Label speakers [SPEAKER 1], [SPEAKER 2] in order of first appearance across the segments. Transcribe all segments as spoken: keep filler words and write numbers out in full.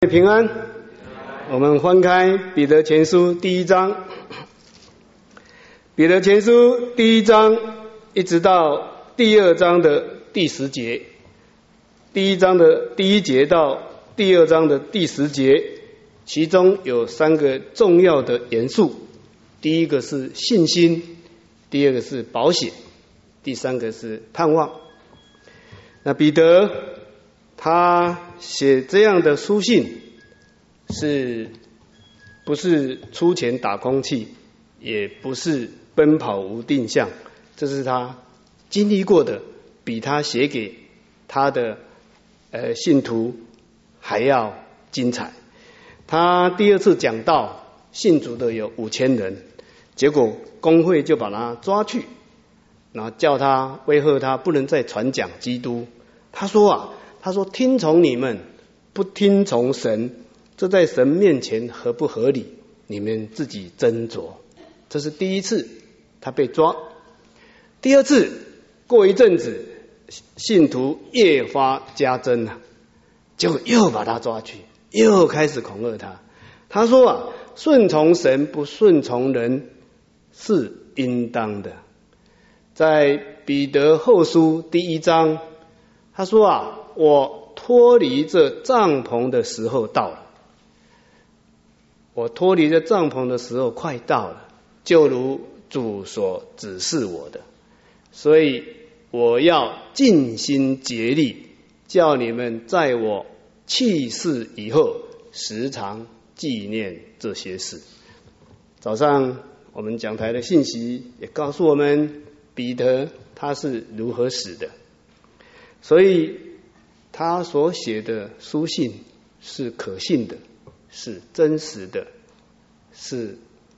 [SPEAKER 1] 平安，我们翻开彼得前书第一章。彼得前书第一章一直到第二章的第十节，第一章的第一节到第二章的第十节，其中有三个重要的元素。第一个是信心，第二个是保险，第三个是盼望。那彼得他写这样的书信，是不是出钱打空气，也不是奔跑无定向，这是他经历过的，比他写给他的呃信徒还要精彩。他第二次讲道，信主的有五千人，结果公会就把他抓去，然后叫他威吓他不能再传讲基督。他说啊，他说听从你们，不听从神，这在神面前合不合理？你们自己斟酌。这是第一次他被抓。第二次过一阵子，信徒越发加增了，结果又把他抓去，又开始恐吓他。他说啊，顺从神不顺从人是应当的。在彼得后书第一章，他说啊，我脱离这帐篷的时候到了，我脱离这帐篷的时候快到了，就如主所指示我的，所以我要尽心竭力，叫你们在我去世以后时常纪念这些事。早上我们讲台的信息也告诉我们，彼得他是如何死的，所以他所写的书信是可信的，是真实的，是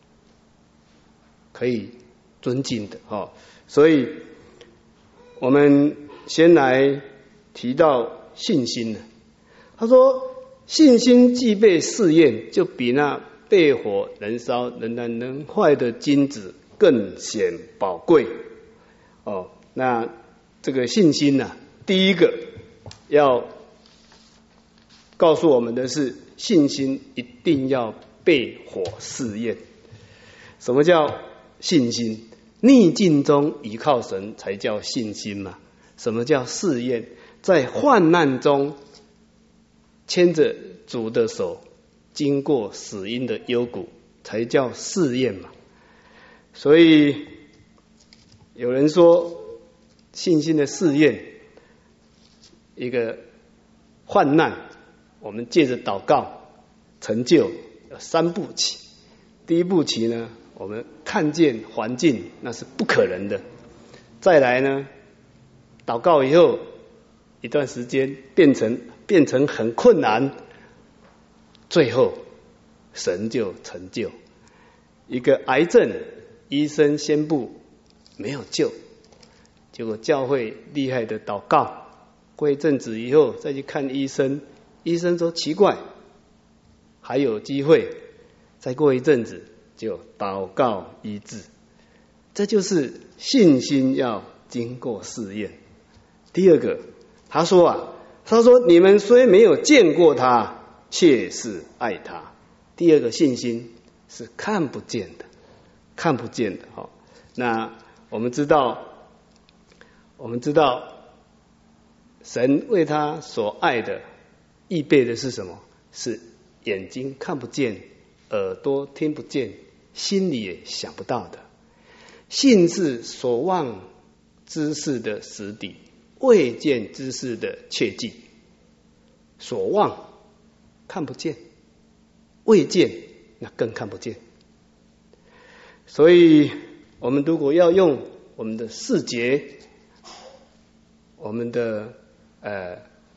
[SPEAKER 1] 可以尊敬的。哦，所以我们先来提到信心。他说信心既被试验，就比那被火燃烧仍然能坏的金子更显宝贵。哦，那这个信心呢，啊，第一个要告诉我们的是，信心一定要被火试验。什么叫信心？逆境中依靠神才叫信心嘛。什么叫试验？在患难中牵着主的手，经过死荫的幽谷，才叫试验嘛。所以有人说，信心的试验，一个患难，我们借着祷告成就有三步棋。第一步棋呢，我们看见环境那是不可能的，再来呢，祷告以后一段时间变成变成很困难，最后神就成就。一个癌症，医生宣布没有救，结果教会厉害的祷告，过一阵子以后再去看医生，医生说奇怪，还有机会，再过一阵子就祷告医治。这就是信心要经过试验。第二个，他说啊，他说你们虽没有见过他，却是爱他。第二个信心是看不见的，看不见的。好，那我们知道，我们知道神为他所爱的预备的是什么？是眼睛看不见，耳朵听不见，心里也想不到的。信是所望之事的实底，未见之事的确据。所望看不见，未见那更看不见。所以我们如果要用我们的视觉，我们的呃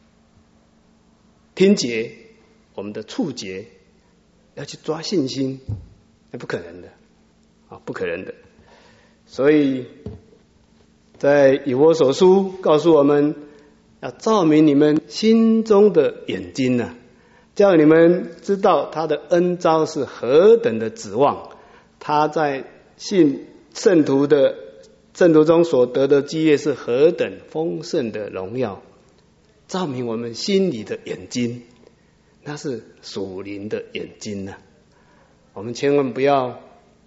[SPEAKER 1] 听觉，我们的触觉，要去抓信心，那不可能的啊，不可能的。所以在以弗所书告诉我们，要照明你们心中的眼睛啊，叫你们知道他的恩召是何等的指望，他在信圣徒的圣徒中所得的基业是何等丰盛的荣耀，照明我们心里的眼睛， 那是属灵的眼睛呢、啊。我们千万不要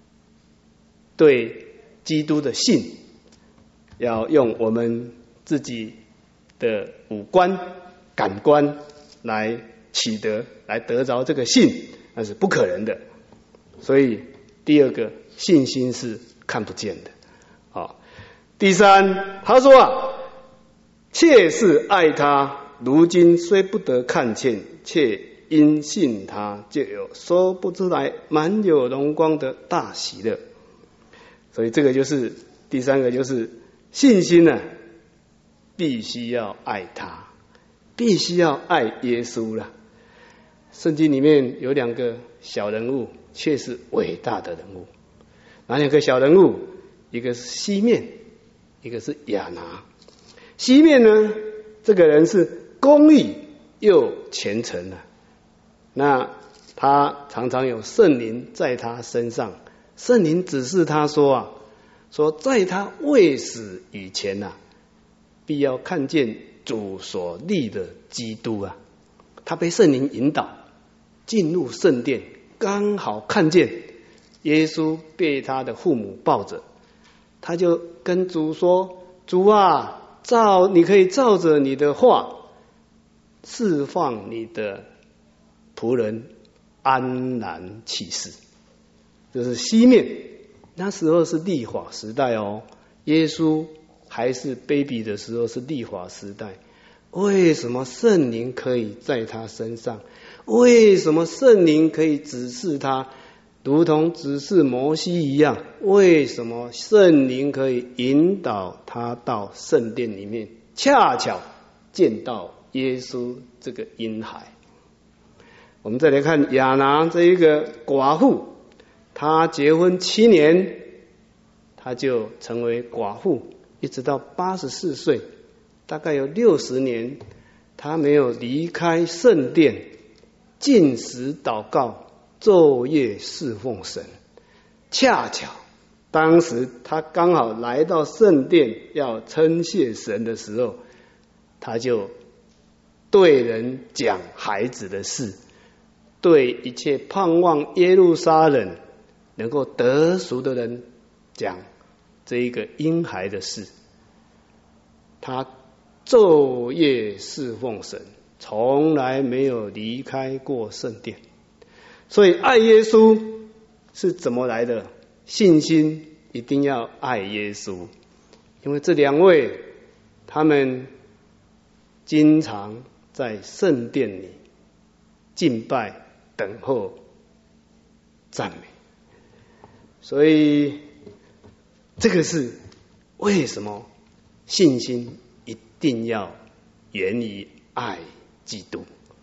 [SPEAKER 1] 对基督的信，要用我们自己的五官、感官来取得、来得着这个信，那是不可能的。所以第二个信心是看不见的。好，第三，他说啊，切是爱他，如今虽不得看见，却因信他，就有说不出来满有荣光的大喜乐。所以这个就是第三个，就是信心呢、啊，必须要爱他，必须要爱耶稣了。圣经里面有两个小人物，却是伟大的人物。哪两个小人物？一个是西面，一个是亚拿。西面呢，这个人是公义又虔诚的，那他常常有圣灵在他身上，圣灵指示他说啊，说在他未死以前啊，必要看见主所立的基督啊。他被圣灵引导进入圣殿，刚好看见耶稣被他的父母抱着，他就跟主说：主啊，照你可以照着你的话释放你的仆人安然起誓。这是西面，那时候是律法时代哦，耶稣还是 baby 的时候是律法时代。为什么圣灵可以在他身上？为什么圣灵可以指示他，如同指示摩西一样？为什么圣灵可以引导他到圣殿里面，恰巧见到耶稣这个婴孩？我们再来看亚拿这一个寡妇，她结婚七年，她就成为寡妇，一直到八十四岁，大概有六十年，她没有离开圣殿，禁食祷告，昼夜侍奉神。恰巧当时她刚好来到圣殿要称谢神的时候，她就对人讲孩子的事，对一切盼望耶路撒冷能够得赎的人讲这一个婴孩的事。他昼夜侍奉神，从来没有离开过圣殿。所以爱耶稣是怎么来的？信心一定要爱耶稣，因为这两位他们经常在圣殿里敬拜、等候、赞美。所以这个是为什么信心一定要源于爱基督。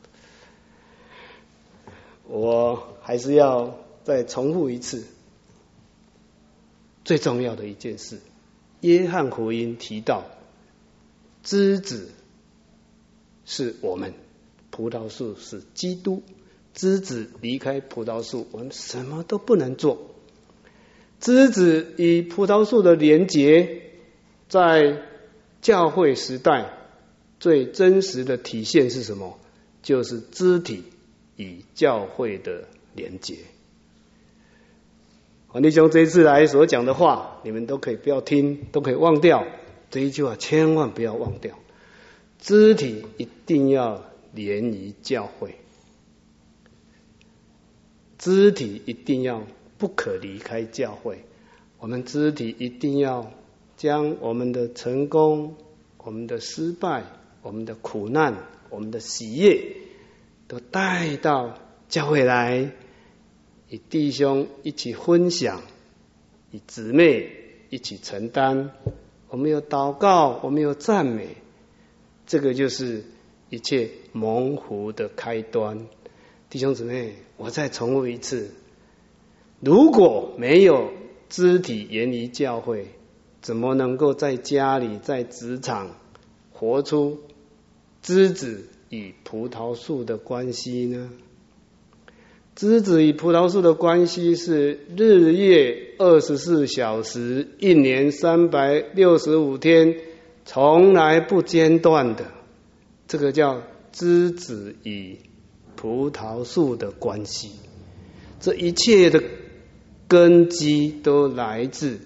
[SPEAKER 1] 我还是要再重复一次最重要的一件事，约翰福音提到枝子是我们，葡萄树是基督，枝子离开葡萄树，我们什么都不能做。枝子与葡萄树的连结，在教会时代最真实的体现是什么？就是肢体与教会的连结。黄弟兄这一次来所讲的话，你们都可以不要听，都可以忘掉。这一句话千万不要忘掉，肢体一定要连于教会，肢体一定要不可离开教会。我们肢体一定要将我们的成功、我们的失败、我们的苦难、我们的喜悦都带到教会来，与弟兄一起分享，与姊妹一起承担。我们有祷告，我们有赞美，这个就是一切蒙福的开端。弟兄姊妹，我再重复一次，如果没有肢体源于教会，怎么能够在家里、在职场活出枝子与葡萄树的关系呢？枝子与葡萄树的关系是日夜二十四小时，一年三百六十五天，从来不间断的。这个叫枝子与葡萄树的关系。这一切的根基都来自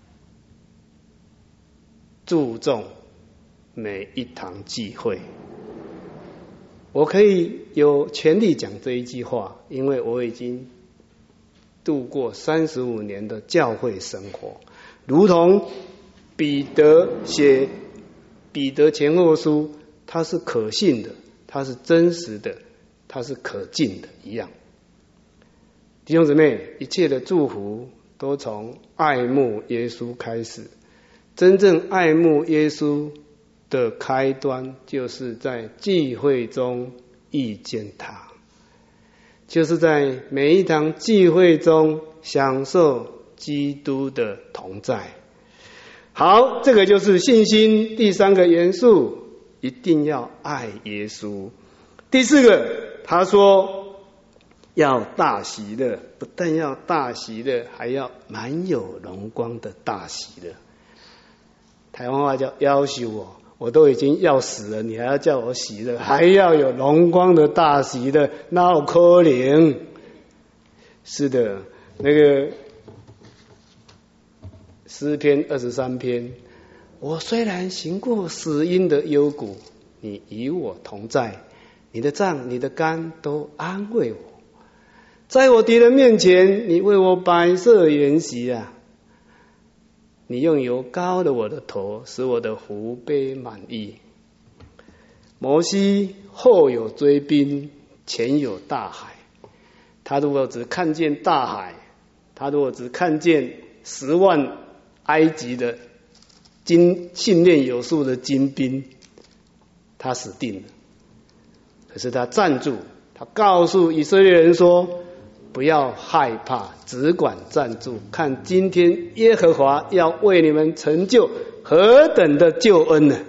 [SPEAKER 1] 注重每一堂聚会。我可以有权利讲这一句话，因为我已经度过三十五年的教会生活，如同彼得写彼得前后书，它是可信的，它是真实的，它是可敬的一样。弟兄姊妹，一切的祝福都从爱慕耶稣开始。真正爱慕耶稣的开端，就是在聚会中遇见他，就是在每一堂聚会中享受基督的同在。好，这个就是信心第三个元素，一定要爱耶稣。第四个，他说要大喜乐，不但要大喜乐，还要满有荣光的大喜乐。台湾话叫要求我，我都已经要死了，你还要叫我喜乐，还要有荣光的大喜乐，那有可能？是的，那个诗篇二十三篇，我虽然行过死荫的幽谷，你与我同在，你的杖你的竿都安慰我。在我敌人面前，你为我摆设筵席啊！你用油膏了我的头，使我的福杯满溢。摩西后有追兵，前有大海。他如果只看见大海，他如果只看见十万埃及的精训练有素的精兵，他死定了。可是他站住，他告诉以色列人说，不要害怕，只管站住，看今天耶和华要为你们成就何等的救恩呢？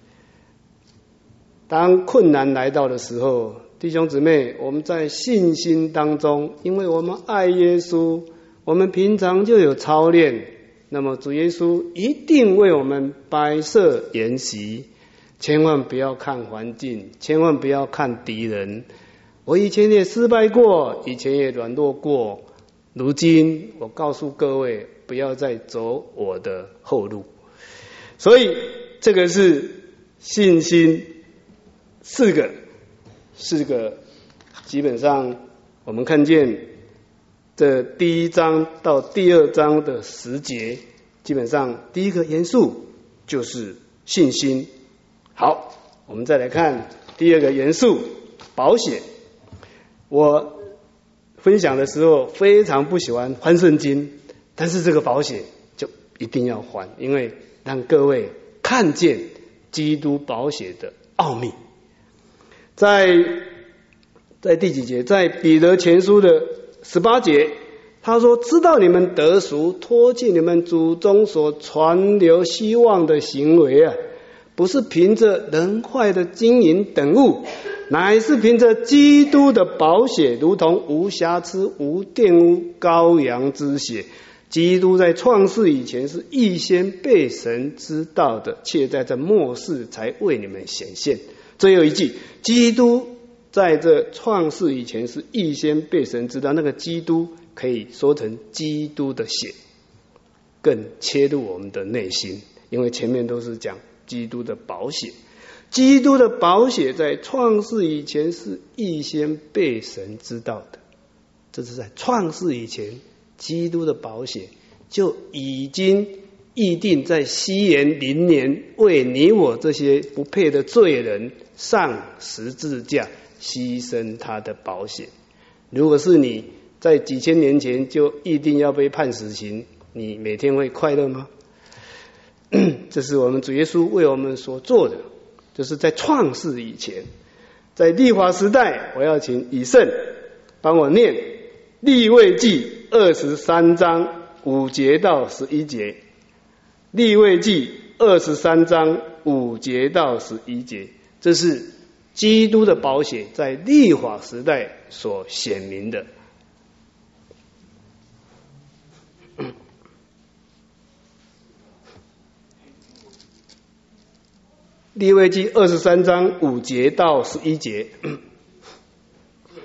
[SPEAKER 1] 当困难来到的时候，弟兄姊妹，我们在信心当中，因为我们爱耶稣，我们平常就有操练，那么主耶稣一定为我们摆设筵席。千万不要看环境，千万不要看敌人。我以前也失败过，以前也软弱过，如今我告诉各位，不要再走我的后路。所以这个是信心四个四个基本上我们看见这第一章到第二章的十节，基本上第一个元素就是信心。好，我们再来看第二个元素，保险。我分享的时候非常不喜欢翻圣经，但是这个保险就一定要还，因为让各位看见基督保险的奥秘。在在第几节？在彼得前书的十八节，他说：知道你们得赎，脱去你们祖宗所传留希望的行为啊，不是凭着人坏的金银等物，乃是凭着基督的宝血，如同无瑕疵无玷污羔羊之血。基督在创世以前是预先被神知道的，却在这末世才为你们显现。最后一句，基督在这创世以前是预先被神知道，那个基督可以说成基督的血，更切入我们的内心，因为前面都是讲基督的宝血。基督的宝血在创世以前是预先被神知道的，这是在创世以前，基督的宝血就已经预定在西元零年为你我这些不配的罪人上十字架牺牲他的宝血。如果是你在几千年前就一定要被判死刑，你每天会快乐吗？这是我们主耶稣为我们所做的，就是在创世以前。在律法时代，我要请以圣帮我念利未记二十三章五节到十一节。利未记二十三章五节到十一节，这是基督的宝血在律法时代所显明的。利未记二十三章五节到十一节。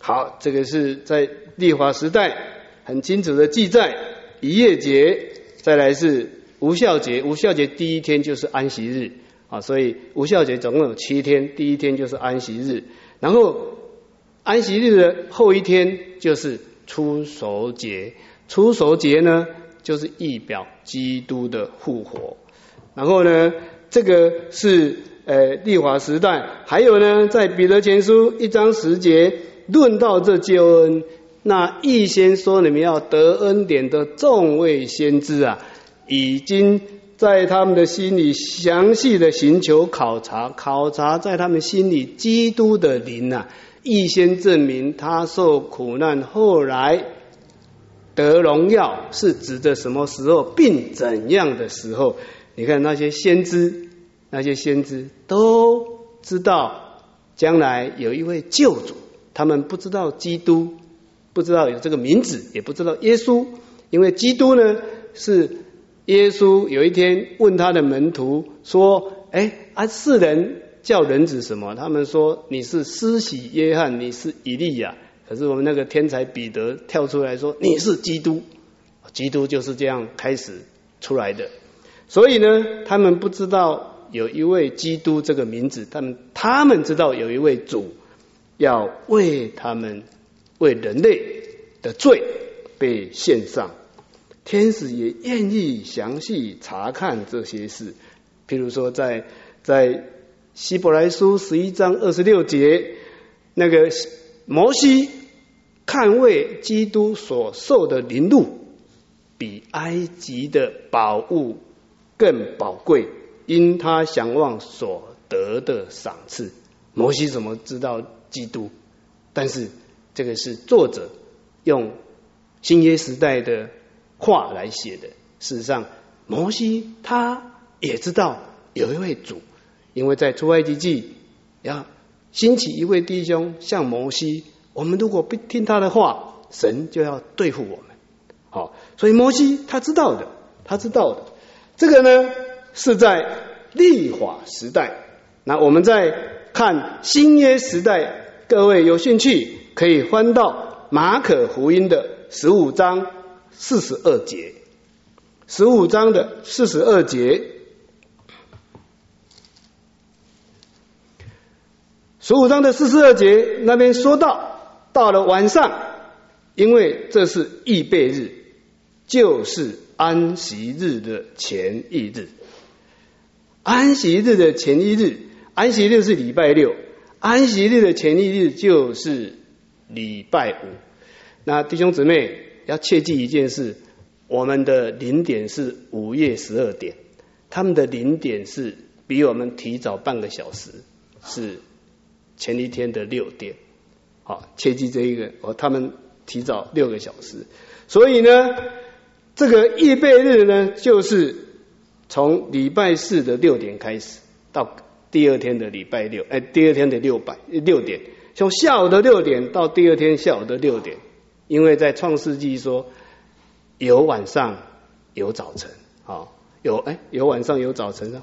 [SPEAKER 1] 好，这个是在历法时代很清楚的记载。一夜节，再来是无酵节。无酵节第一天就是安息日啊，所以无酵节总共有七天，第一天就是安息日，然后安息日的后一天就是初熟节。初熟节呢，就是预表基督的复活。然后呢，这个是呃历法时代，还有呢，在彼得前书一章十节论到这救恩，那预先说你们要得恩典的众位先知啊，已经在他们的心里详细的寻求考察，考察在他们心里基督的灵啊，预先证明他受苦难，后来得荣耀，是指的什么时候，并怎样的时候。你看那些先知，那些先知都知道将来有一位救主，他们不知道基督，不知道有这个名字，也不知道耶稣，因为基督呢是耶稣有一天问他的门徒说，哎啊，世人叫人子什么？他们说你是施洗约翰，你是以利亚。可是我们那个天才彼得跳出来说你是基督，基督就是这样开始出来的。所以呢，他们不知道有一位基督这个名字，他们他们知道有一位主要为他们为人类的罪被献上，天使也愿意详细查看这些事。譬如说在在希伯来书十一章二十六节，那个摩西看为基督所受的凌辱，比埃及的宝物更宝贵，因他想望所得的赏赐。摩西怎么知道基督？但是这个是作者用新约时代的话来写的。事实上，摩西他也知道有一位主，因为在出埃及记要兴起一位弟兄像摩西，我们如果不听他的话，神就要对付我们。好，所以摩西他知道的，他知道的。这个呢是在历法时代。那我们在看新约时代，各位有兴趣可以翻到马可福音的十五章四十二节，十五章的四十二节，十五章的四十二节那边说到，到了晚上，因为这是预备日，就是安息日的前一日。安息日的前一日，安息日是礼拜六，安息日的前一日就是礼拜五。那弟兄姊妹要切记一件事，我们的零点是午夜十二点，他们的零点是比我们提早半个小时，是前一天的六点。好，切记这一个，哦，他们提早六个小时。所以呢，这个预备日呢，就是从礼拜四的六点开始，到第二天的礼拜六，哎，第二天的六百六点，从下午的六点到第二天下午的六点。因为在创世纪说，有晚上有早晨，好，有哎有晚上有早晨啊，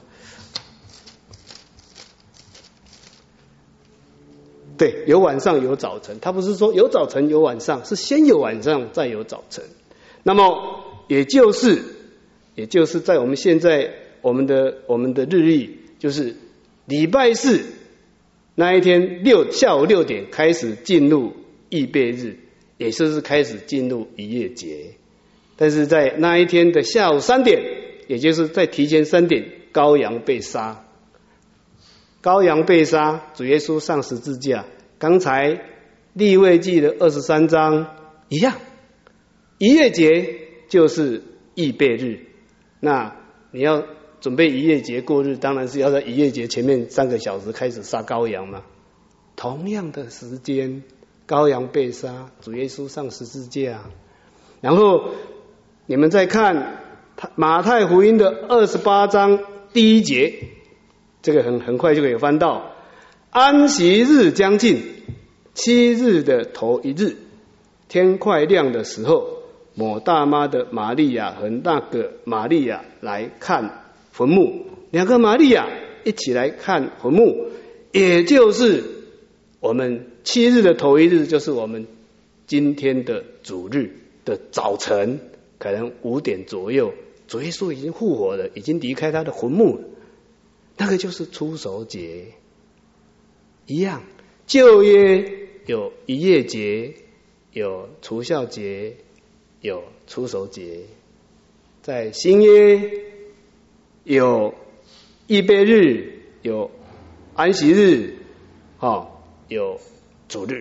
[SPEAKER 1] 对，有晚上有早晨，他不是说有早晨有晚上，是先有晚上再有早晨。那么也就是也就是在我们现在我们的我们的日历，就是礼拜四那一天六下午六点开始进入预备日，也就是开始进入逾越节。但是在那一天的下午三点，也就是在提前三点，羔羊被杀。羔羊被杀，主耶稣上十字架。刚才利未记的二十三章一样，逾越节就是预备日。那你要准备逾越节过日，当然是要在逾越节前面三个小时开始杀羔羊嘛。同样的时间，羔羊被杀，主耶稣上十字架。然后你们再看马太福音的二十八章第一节，这个很很快就可以翻到。安息日将近，七日的头一日，天快亮的时候，抹大妈的玛利亚和那个玛利亚来看坟墓，两个玛利亚一起来看坟墓，也就是我们七日的头一日就是我们今天的主日的早晨，可能五点左右，主耶稣已经复活了，已经离开他的坟墓了，那个就是初熟节。一样，旧约有逾越节，有除酵节，有初熟节，在新约有预备日，有安息日，哦，有主日，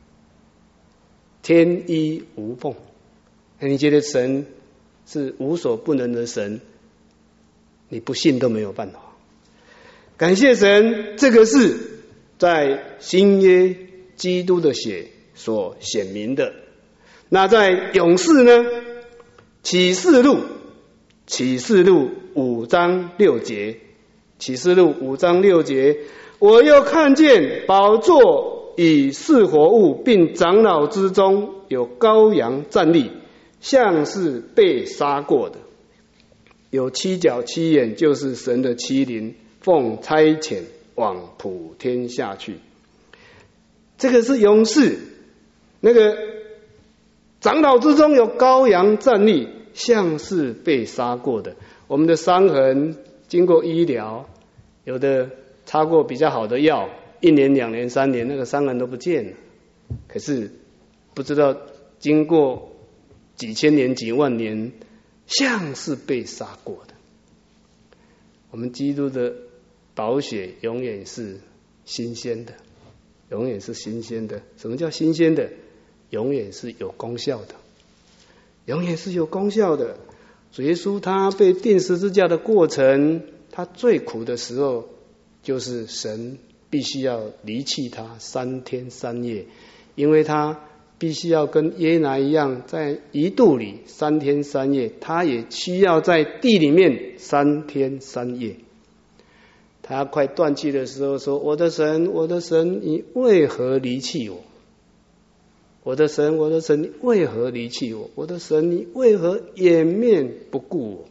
[SPEAKER 1] 天衣无缝。那你觉得神是无所不能的神，你不信都没有办法。感谢神，这个是在新约基督的血所显明的。那在勇士呢？启示录，启示录五章六节，启示录五章六节，我又看见宝座与四活物，并长老之中有羔羊站立，像是被杀过的，有七角七眼，就是神的七灵，奉差遣往普天下去。这个是勇士，那个长老之中有羔羊站立，像是被杀过的。我们的伤痕经过医疗，有的擦过比较好的药，一年两年三年，那个伤痕都不见了。可是不知道经过几千年几万年，像是被杀过的。我们基督的宝血永远是新鲜的，永远是新鲜的。什么叫新鲜的？永远是有功效的，永远是有功效的。主耶稣他被钉十字架的过程，他最苦的时候，就是神必须要离弃他三天三夜，因为他必须要跟耶拿一样，在鱼肚里三天三夜，他也需要在地里面三天三夜。他快断气的时候说：我的神，我的神，你为何离弃我？我的神，我的神，你为何离弃我？我的神，你为何掩面不顾我？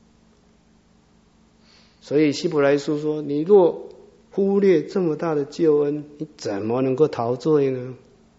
[SPEAKER 1] 所以希伯来书说，你若忽略这么大的救恩，你怎么能够逃罪呢？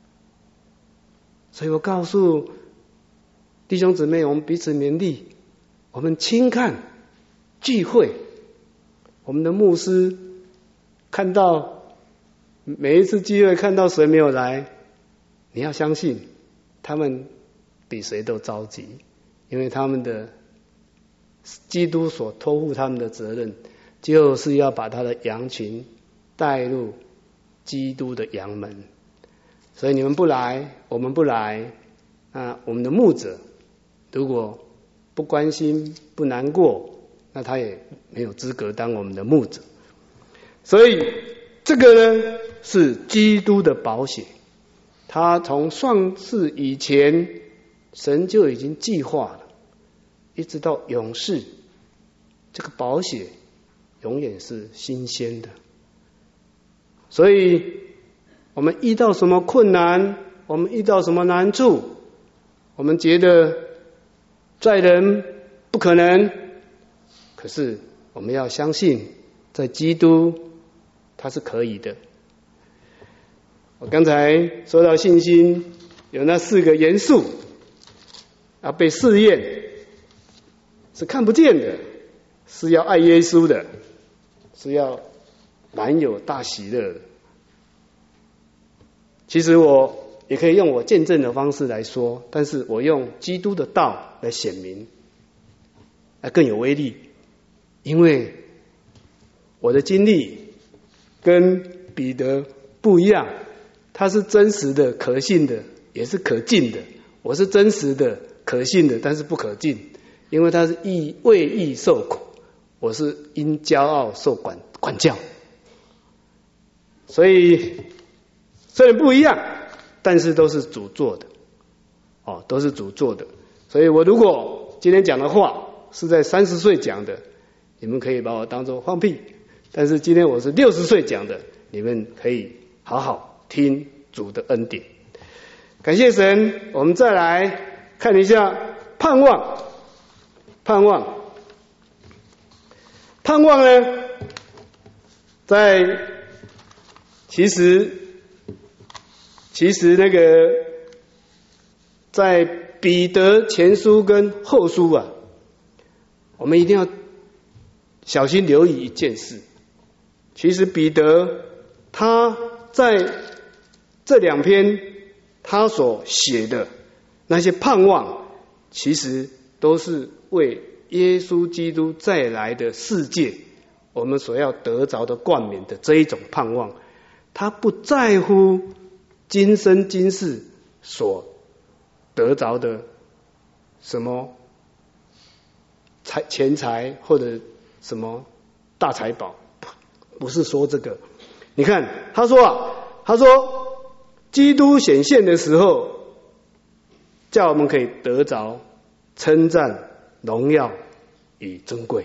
[SPEAKER 1] 所以我告诉弟兄姊妹，我们彼此勉励，我们轻看聚会，我们的牧师看到每一次聚会看到谁没有来，你要相信他们比谁都着急，因为他们的基督所托付他们的责任，就是要把他的羊群带入基督的羊门。所以你们不来，我们不来，啊，我们的牧者如果不关心不难过，那他也没有资格当我们的牧者。所以这个呢是基督的宝血，他从创世以前神就已经计划了，一直到永世，这个宝血永远是新鲜的。所以我们遇到什么困难，我们遇到什么难处，我们觉得在人不可能，可是我们要相信在基督他是可以的。我刚才说到信心有那四个元素，要被试验，是看不见的，是要爱耶稣的，是要满有大喜乐的。其实我也可以用我见证的方式来说，但是我用基督的道来显明，来更有威力。因为我的经历跟彼得不一样，他是真实的、可信的，也是可敬的。我是真实的、可信的，但是不可敬，因为他是义为义受苦，我是因骄傲受管管教。所以虽然不一样，但是都是主做的，哦，都是主做的。所以我如果今天讲的话是在三十岁讲的，你们可以把我当作放屁；但是今天我是六十岁讲的，你们可以好好听主的恩典。感谢神，我们再来看一下盼望。盼望，盼望呢，在其实其实那个在彼得前书跟后书啊，我们一定要小心留意一件事。其实彼得他在这两篇他所写的那些盼望，其实都是为耶稣基督再来的世界我们所要得着的冠冕的这一种盼望。他不在乎今生今世所得着的什么财钱财或者什么大财宝，不是说这个。你看他说啊，他说基督显现的时候，叫我们可以得着称赞、荣耀与尊贵。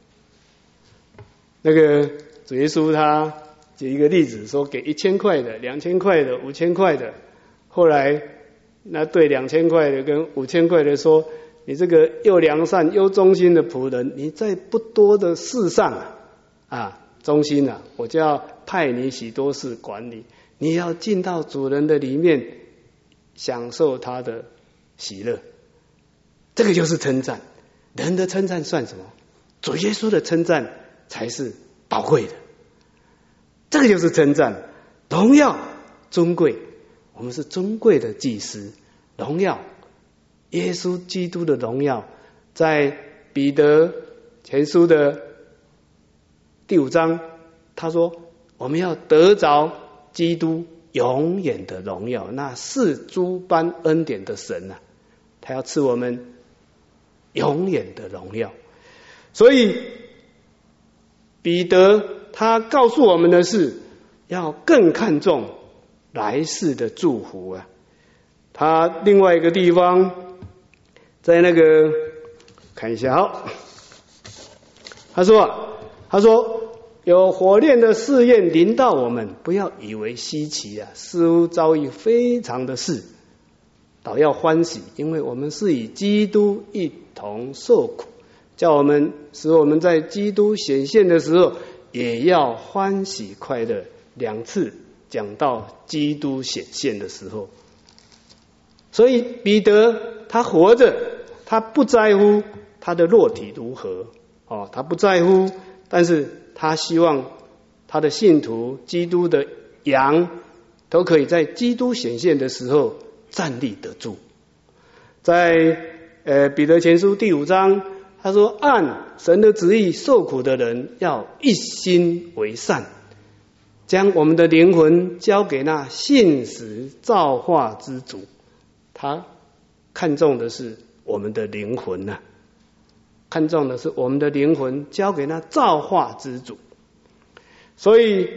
[SPEAKER 1] 那个主耶稣他举一个例子，说给一千块的、两千块的、五千块的，后来那对两千块的跟五千块的说：“你这个又良善又忠心的仆人，你在不多的事上啊，啊忠心啊，我就要派你许多事管理。你要进到主人的里面，享受他的喜乐。”这个就是称赞。人的称赞算什么？主耶稣的称赞才是宝贵的。这个就是称赞，荣耀、尊贵。我们是尊贵的祭司，荣耀，耶稣基督的荣耀，在彼得前书的第五章，他说我们要得着基督永远的荣耀，那是诸般恩典的神啊，他要赐我们永远的荣耀。所以彼得他告诉我们的是，要更看重来世的祝福啊。他另外一个地方，在那个看一下，好，他说啊，他说有火炼的试验临到我们，不要以为稀奇啊，似乎遭遇非常的事，倒要欢喜，因为我们是与基督一同受苦，叫我们使我们在基督显现的时候也要欢喜快乐。两次讲到基督显现的时候，所以彼得他活着，他不在乎他的肉体如何哦，他不在乎，但是他希望他的信徒、基督的羊都可以在基督显现的时候站立得住。在呃彼得前书第五章，他说按神的旨意受苦的人要一心为善，将我们的灵魂交给那信实造化之主。他看重的是我们的灵魂啊，看重的是我们的灵魂交给那造化之主。所以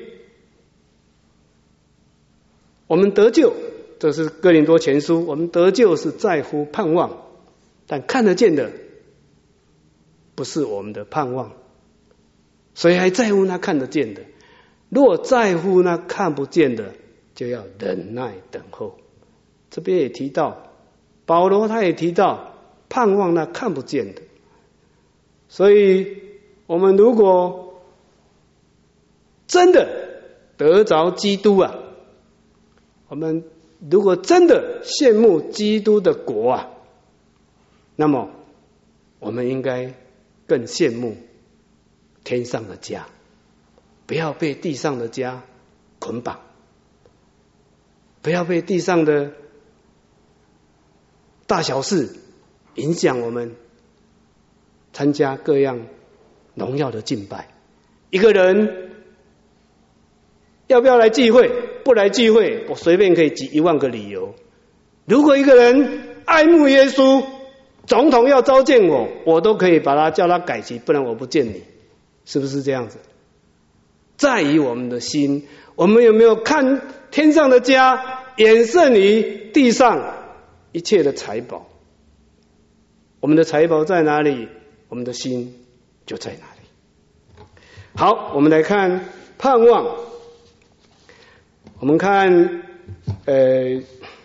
[SPEAKER 1] 我们得救，这是哥林多前书，我们得救是在乎盼望，但看得见的不是我们的盼望。谁还在乎那看得见的？若在乎那看不见的，就要忍耐等候。这边也提到，保罗他也提到盼望那看不见的。所以我们如果真的得着基督啊，我们如果真的羡慕基督的国啊，那么我们应该更羡慕天上的家，不要被地上的家捆绑，不要被地上的大小事影响我们参加各样荣耀的敬拜。一个人要不要来聚会？不来聚会，我随便可以举一万个理由。如果一个人爱慕耶稣，总统要召见我，我都可以把他叫他改期，不然我不见你，是不是这样子？在于我们的心，我们有没有看天上的家远胜于地上一切的财宝？我们的财宝在哪里，我们的心就在哪里。好，我们来看盼望。我们看呃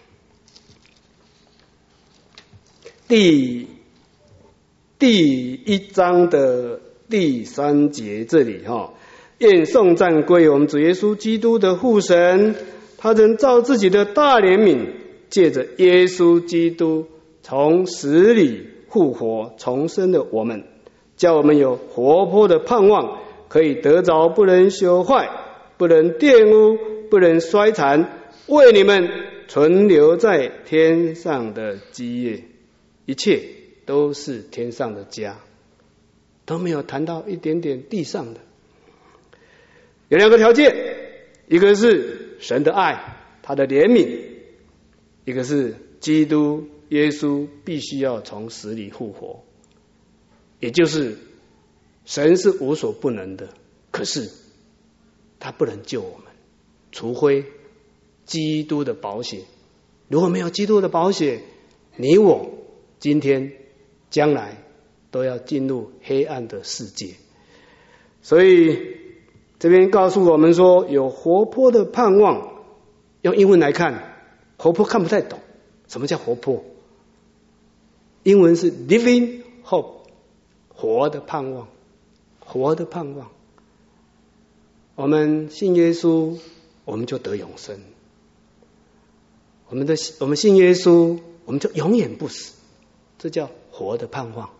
[SPEAKER 1] 第第一章的第三节这里哈，愿颂赞归我们主耶稣基督的父神， 他曾照自己的大怜悯，借着耶稣基督从死里复活重生的我们，叫我们有活泼的盼望，可以得着不能朽坏、不能玷污、不能衰残，为你们存留在天上的基业。一切都是天上的家，都没有谈到一点点地上的。有两个条件，一个是神的爱，他的怜悯，一个是基督耶稣必须要从死里复活。也就是神是无所不能的，可是他不能救我们，除非基督的宝血。如果没有基督的宝血，你我今天将来都要进入黑暗的世界。所以这边告诉我们说，有活泼的盼望。用英文来看，活泼看不太懂，什么叫活泼？英文是 living hope， 活的盼望，活的盼望。我们信耶稣，我们就得永生。我们的我们信耶稣，我们就永远不死，这叫活的盼望。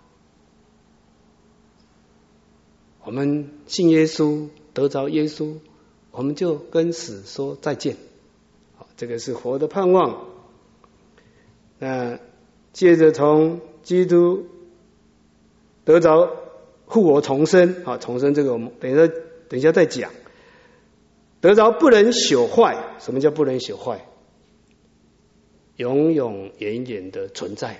[SPEAKER 1] 我们信耶稣，得着耶稣，我们就跟死说再见。好，这个是活的盼望。那借着从基督得着复活重生，好，重生这个我们等一下等一下再讲。得着不能朽坏，什么叫不能朽坏？永永远远的存在，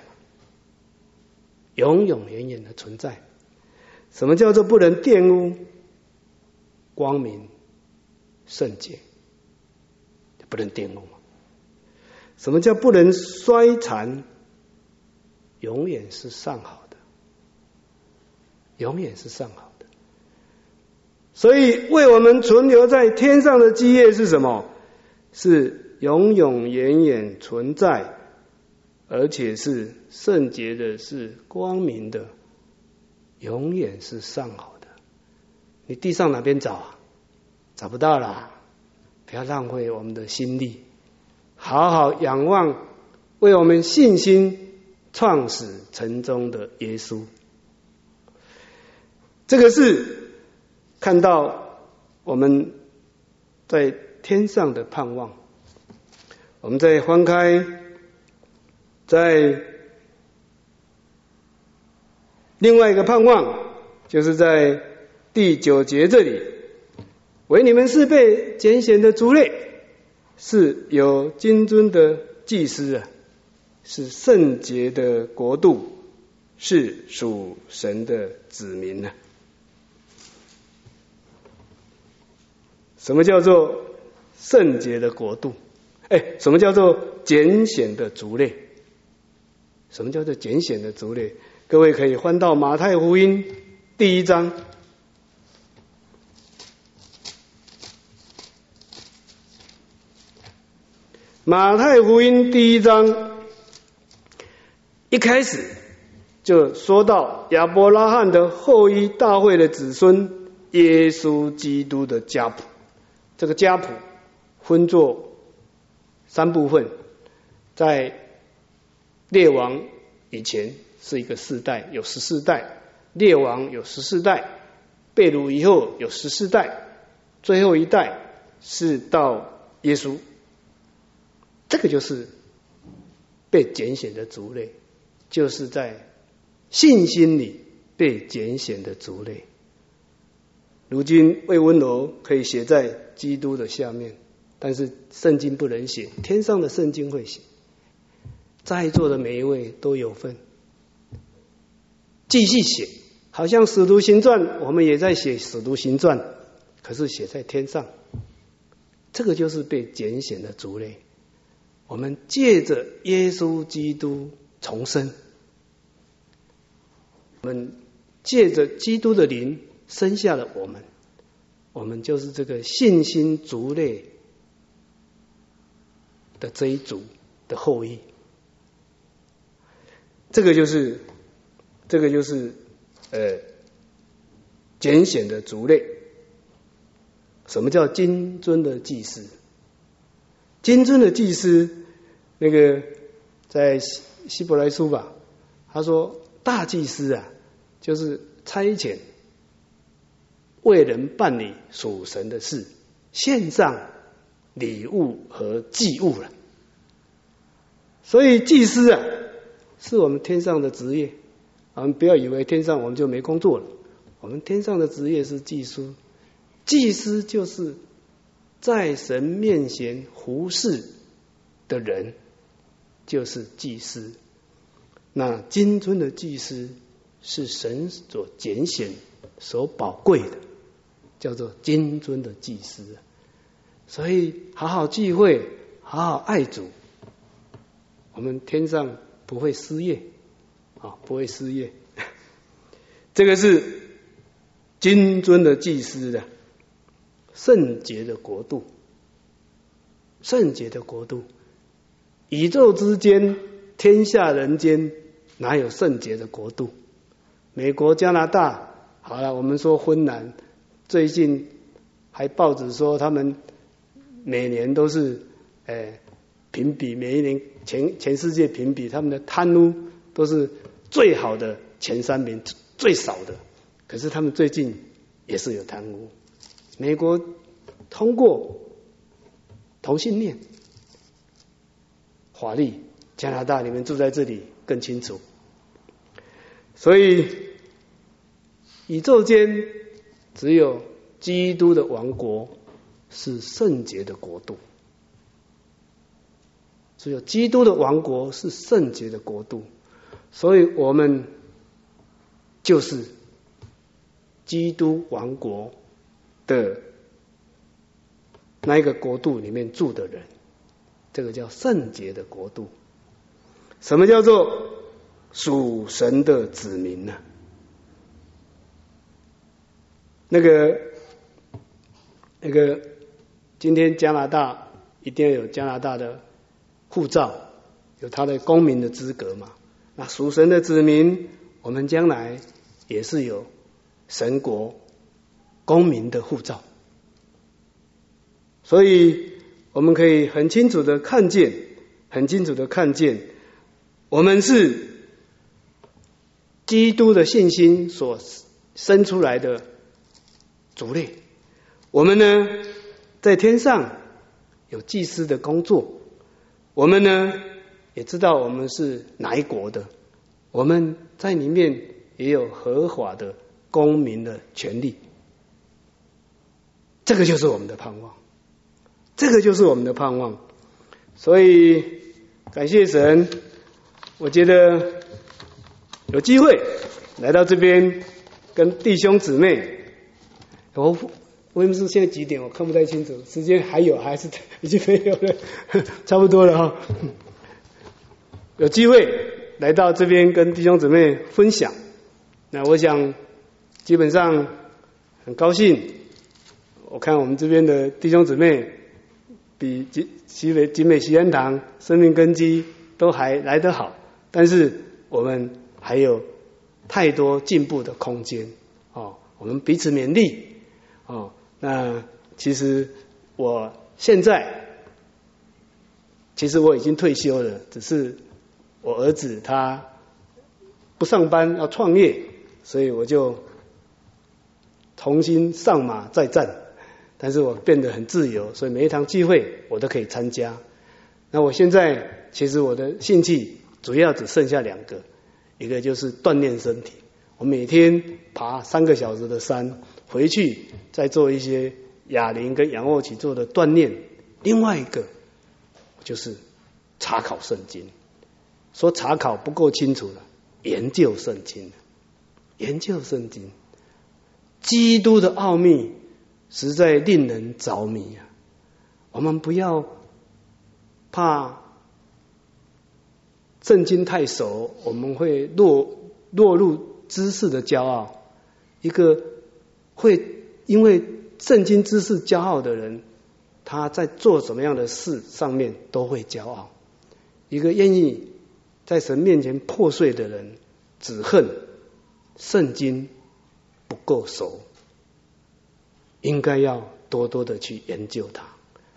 [SPEAKER 1] 永永远远的存在。什么叫做不能玷污？光明圣洁，不能玷污。什么叫不能衰残？永远是上好的，永远是上好的。所以为我们存留在天上的基业是什么？是永永远远存在，而且是圣洁的，是光明的，永远是上好的。你地上哪边找啊？找不到啦，不要浪费我们的心力，好好仰望为我们信心创始成终的耶稣。这个是看到我们在天上的盼望。我们再翻开，在另外一个盼望，就是在第九节这里，为你们是被拣选的族类，是有金尊的祭司啊，是圣洁的国度，是属神的子民啊。什么叫做圣洁的国度？哎，什么叫做拣选的族类？什么叫做拣选的族类？各位可以翻到马太福音第一章。马太福音第一章一开始就说到亚伯拉罕的后裔大卫的子孙耶稣基督的家谱。这个家谱分作三部分，在列王以前是一个世代，有十四代；列王有十四代；被掳以后有十四代；最后一代是到耶稣。这个就是被拣选的族类，就是在信心里被拣选的族类。如今魏温柔可以写在基督的下面，但是圣经不能写，天上的圣经会写。在座的每一位都有份，继续写，好像使徒行传我们也在写使徒行传，可是写在天上。这个就是被拣选的族类。我们借着耶稣基督重生，我们借着基督的灵生下了我们，我们就是这个信心族类的这一族的后裔。这个就是这个就是呃拣选的族类。什么叫金尊的祭司？ 金尊的祭司，那个在希希伯来书吧，他说大祭司啊，就是差遣为人办理属神的事，献上礼物和祭物了。所以祭司啊，是我们天上的职业。我们不要以为天上我们就没工作了，我们天上的职业是祭司。祭司就是在神面前服侍的人，就是祭司。那金尊的祭司是神所拣选、所宝贵的，叫做金尊的祭司。所以好好聚会，好好爱主，我们天上不会失业啊，不会失业。这个是金尊的祭司的圣洁的国度，圣洁的国度。宇宙之间，天下人间，哪有圣洁的国度？美国、加拿大，好了，我们说芬兰，最近还报纸说他们每年都是，诶，评比，每一年全全世界评比他们的贪污都是最好的前三名，最少的。可是他们最近也是有贪污。美国通过同性恋法律，加拿大你们住在这里更清楚。所以宇宙间只有基督的王国是圣洁的国度，只有基督的王国是圣洁的国度，所以我们就是基督王国的那一个国度里面住的人，这个叫圣洁的国度。什么叫做属神的子民呢？那个那个，今天加拿大一定要有加拿大的护照，有他的公民的资格嘛。那属神的子民，我们将来也是有神国公民的护照。所以我们可以很清楚的看见，很清楚的看见，我们是基督的信心所生出来的族类。我们呢，在天上有祭司的工作，我们呢也知道我们是哪一国的，我们在里面也有合法的公民的权利。这个就是我们的盼望，这个就是我们的盼望。所以感谢神，我觉得有机会来到这边跟弟兄姊妹，我为什么是现在几点？我看不太清楚，时间还有还是已经没有了？差不多了哈。有机会来到这边跟弟兄姊妹分享，那我想基本上很高兴。我看我们这边的弟兄姊妹比集美集美西安堂生命根基都还来得好，但是我们还有太多进步的空间哦。我们彼此勉励哦。那其实我现在其实我已经退休了，只是我儿子他不上班要创业，所以我就重新上马再战。但是我变得很自由，所以每一堂聚会我都可以参加。那我现在其实我的兴趣主要只剩下两个，一个就是锻炼身体，我每天爬三个小时的山，回去再做一些哑铃跟仰卧起坐的锻炼。另外一个就是查考圣经，说查考不够清楚了，研究圣经，研究圣经，基督的奥秘实在令人着迷啊！我们不要怕圣经太熟，我们会落落入知识的骄傲。一个会因为圣经知识骄傲的人，他在做什么样的事上面都会骄傲。一个愿意在神面前破碎的人，只恨圣经不够熟。应该要多多的去研究它。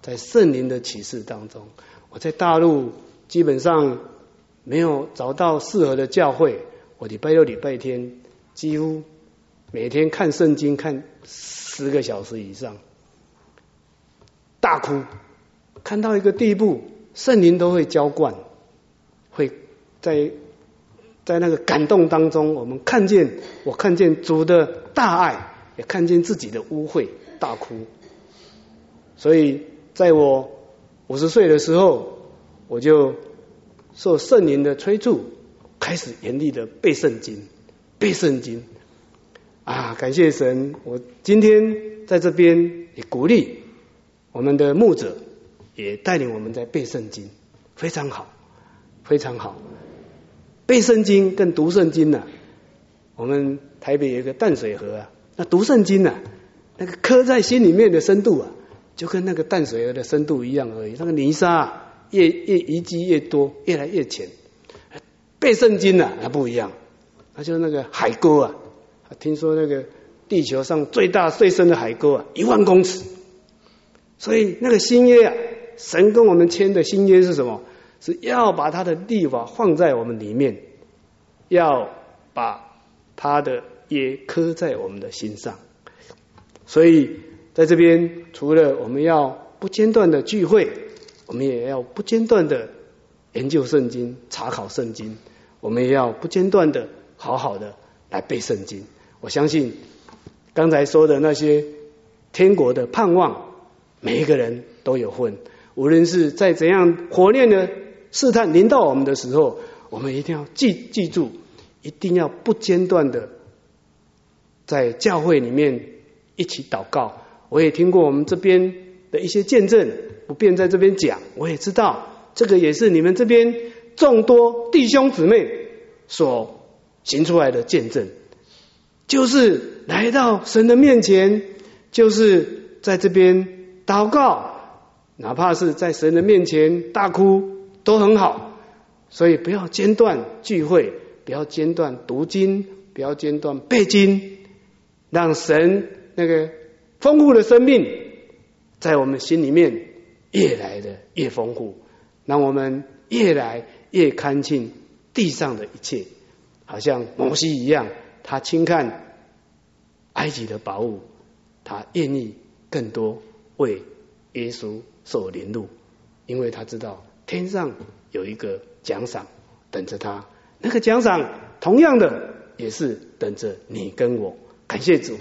[SPEAKER 1] 在圣灵的启示当中。我在大陆基本上没有找到适合的教会，我礼拜六礼拜天几乎每天看圣经看十个小时以上，大哭，看到一个地步，圣灵都会浇灌，会在在那个感动当中，我们看见我看见主的大爱，也看见自己的污秽，大哭。所以在我五十岁的时候，我就受圣灵的催促，开始严厉的背圣经，背圣经啊！感谢神，我今天在这边也鼓励我们的牧者，也带领我们在背圣经，非常好，非常好。背圣经跟读圣经啊，我们台北有一个淡水河啊，那读圣经啊，那个刻在心里面的深度啊，就跟那个淡水河的深度一样而已。那个泥沙啊，越越淤积越多，越来越浅。背圣经啊，它不一样，它就那个海沟啊，听说那个地球上最大最深的海沟啊，一万公尺。所以那个新约啊，神跟我们签的新约是什么？是要把他的律法放在我们里面，要把他的约刻在我们的心上。所以在这边，除了我们要不间断的聚会，我们也要不间断的研究圣经、查考圣经，我们也要不间断的好好的来背圣经。我相信刚才说的那些天国的盼望，每一个人都有份。无论是在怎样火炼的试探临到我们的时候，我们一定要记记住，一定要不间断的在教会里面一起祷告。我也听过我们这边的一些见证，不便在这边讲，我也知道这个也是你们这边众多弟兄姊妹所行出来的见证，就是来到神的面前，就是在这边祷告，哪怕是在神的面前大哭都很好。所以不要间断聚会，不要间断读经，不要间断背经，让神那个丰富的生命在我们心里面越来的越丰富，让我们越来越看清地上的一切。好像摩西一样，他轻看埃及的宝物，他愿意更多为耶稣受凌辱，因为他知道天上有一个奖赏等着他，那个奖赏同样的也是等着你跟我。感谢主。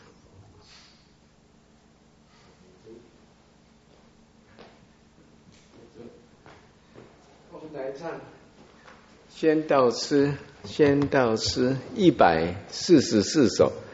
[SPEAKER 1] 我们来唱
[SPEAKER 2] 宣道诗，宣道诗一百四十四首。